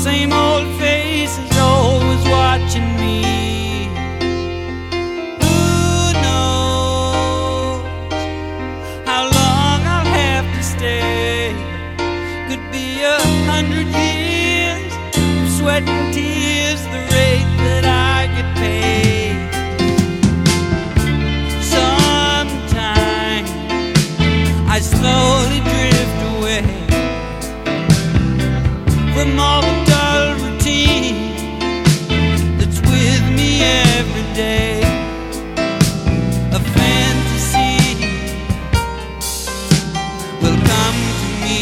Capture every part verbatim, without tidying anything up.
same old face is always watching me. Who knows how long I'll have to stay? Could be a hundred years of sweat and tears, the rate that I get paid. Sometimes I slowly drift away from all the dull routine that's with me every day. A fantasy will come to me.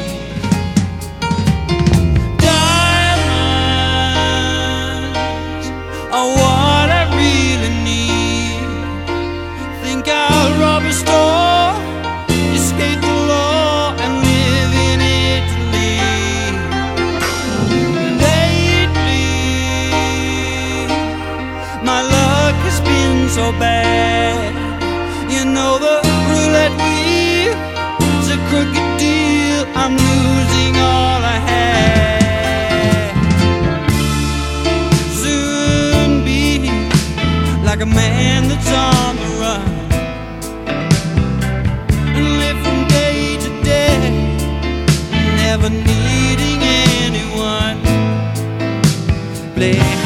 Diamonds are what I really need. Think I'll rob a store, escape the law, and live in Italy. My luck has been so bad. You know the roulette wheel is a crooked deal. I'm losing all I had. Soon be like a man that's on the run and live from day to day, never needing anyone. Play